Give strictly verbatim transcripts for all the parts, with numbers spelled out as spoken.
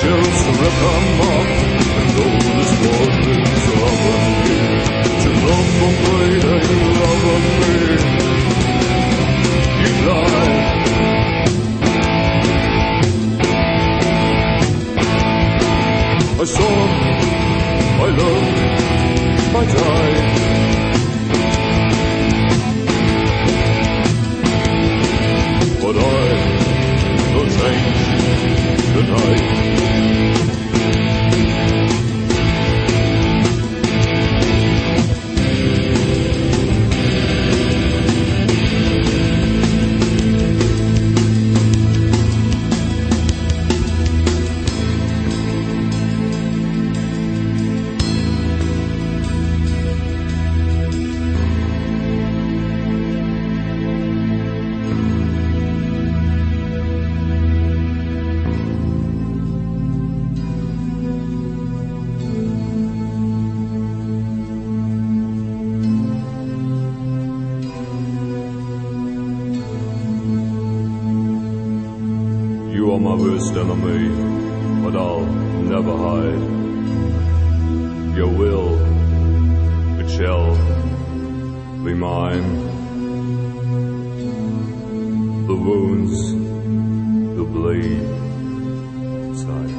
shall rip them up, and all this water's loving me, to love of me, and love of me. You lie. I saw, I loved, I died. But I will change tonight. You are my worst enemy, but I'll never hide. Your will, it shall be mine. The wounds, the bleed inside.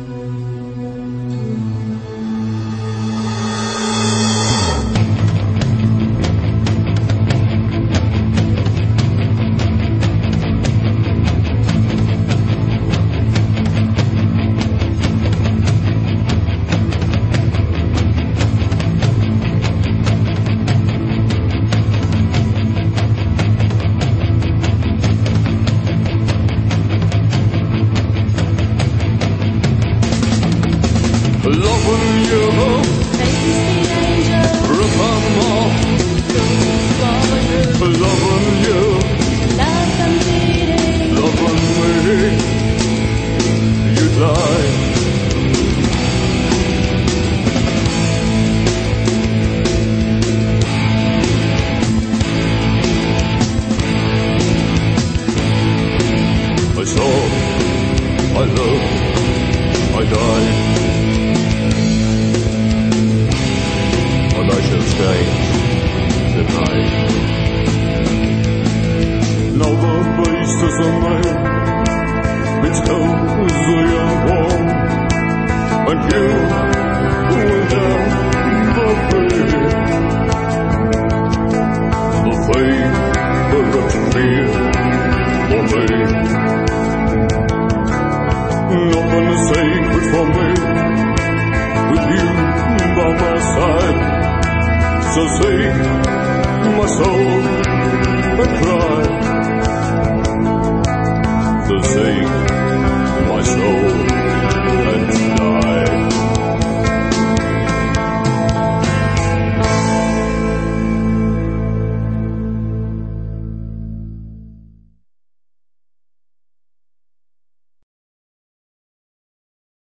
Loving you, remember, loving you, loving me, you'd lie. I saw, I loved, I died. But I shall change tonight. Now the faces are made, it's cozy and warm, and you will never be the favorite fear for me. Nothing is sacred for me with you by my side. So sing my soul and cry.